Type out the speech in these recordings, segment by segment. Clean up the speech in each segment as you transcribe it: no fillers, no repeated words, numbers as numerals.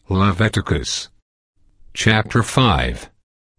Leviticus chapter 5.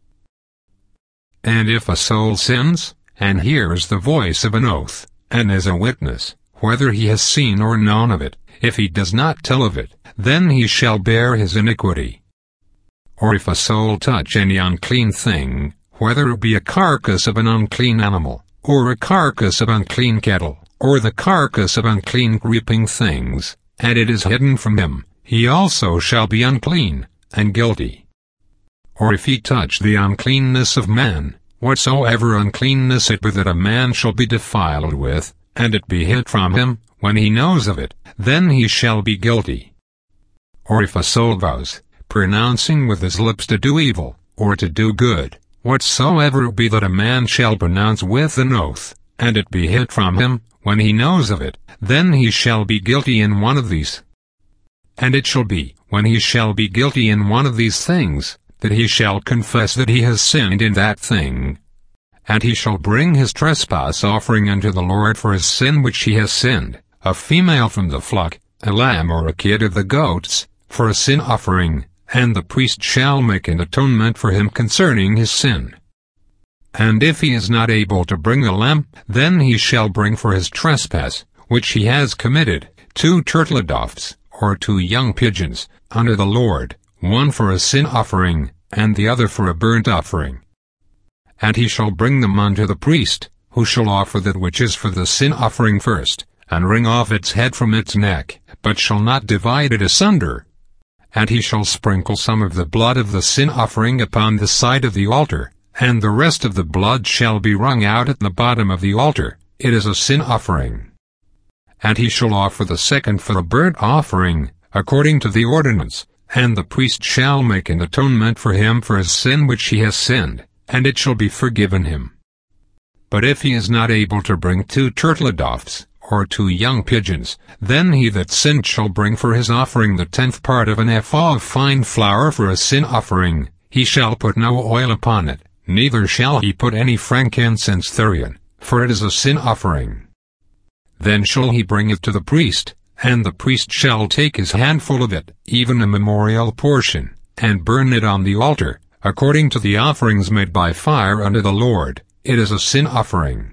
And if a soul sins, and hears the voice of an oath, and is a witness, whether he has seen or known of it, if he does not tell of it, then he shall bear his iniquity. Or if a soul touch any unclean thing, whether it be a carcass of an unclean animal, or a carcass of unclean cattle, or the carcass of unclean creeping things, and it is hidden from him, he also shall be unclean, and guilty. Or if he touch the uncleanness of man, whatsoever uncleanness it be that a man shall be defiled with, and it be hid from him, when he knows of it, then he shall be guilty. Or if a soul vows, pronouncing with his lips to do evil, or to do good, whatsoever it be that a man shall pronounce with an oath, and it be hid from him, when he knows of it, then he shall be guilty in one of these. And it shall be, when he shall be guilty in one of these things, that he shall confess that he has sinned in that thing. And he shall bring his trespass offering unto the Lord for his sin which he has sinned, a female from the flock, a lamb or a kid of the goats, for a sin offering, and the priest shall make an atonement for him concerning his sin. And if he is not able to bring the lamb, then he shall bring for his trespass, which he has committed, 2 turtle doves, or 2 young pigeons, unto the Lord, one for a sin offering, and the other for a burnt offering. And he shall bring them unto the priest, who shall offer that which is for the sin offering first, and wring off its head from its neck, but shall not divide it asunder. And he shall sprinkle some of the blood of the sin offering upon the side of the altar, and the rest of the blood shall be wrung out at the bottom of the altar. It is a sin offering. And he shall offer the second for a burnt offering, according to the ordinance, and the priest shall make an atonement for him for his sin which he has sinned, and it shall be forgiven him. But if he is not able to bring 2 turtle doves, or 2 young pigeons, then he that sinned shall bring for his offering the 10th part of an ephah of fine flour for a sin offering. He shall put no oil upon it, neither shall he put any frankincense therein, for it is a sin offering. Then shall he bring it to the priest, and the priest shall take his handful of it, even a memorial portion, and burn it on the altar, according to the offerings made by fire unto the Lord. It is a sin offering.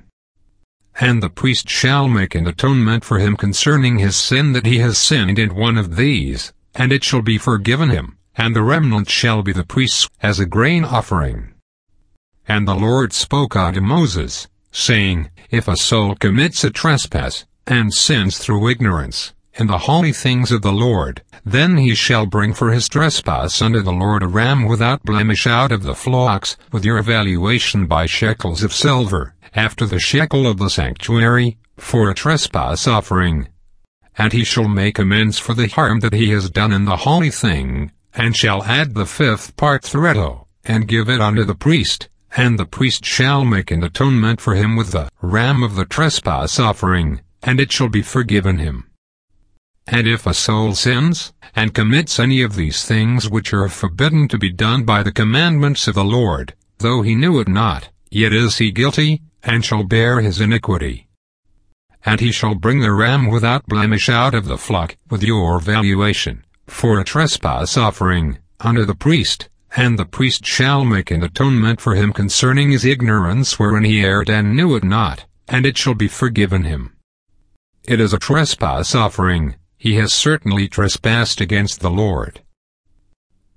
And the priest shall make an atonement for him concerning his sin that he has sinned in one of these, and it shall be forgiven him, and the remnant shall be the priest's as a grain offering. And the Lord spoke unto Moses, saying, If a soul commits a trespass, and sins through ignorance, in the holy things of the Lord, then he shall bring for his trespass unto the Lord a ram without blemish out of the flocks, with your evaluation by shekels of silver, after the shekel of the sanctuary, for a trespass offering. And he shall make amends for the harm that he has done in the holy thing, and shall add the 5th part thereto, and give it unto the priest, and the priest shall make an atonement for him with the ram of the trespass offering, and it shall be forgiven him. And if a soul sins, and commits any of these things which are forbidden to be done by the commandments of the Lord, though he knew it not, yet is he guilty, and shall bear his iniquity. And he shall bring the ram without blemish out of the flock, with your valuation, for a trespass offering, unto the priest, and the priest shall make an atonement for him concerning his ignorance wherein he erred and knew it not, and it shall be forgiven him. It is a trespass offering. He has certainly trespassed against the Lord.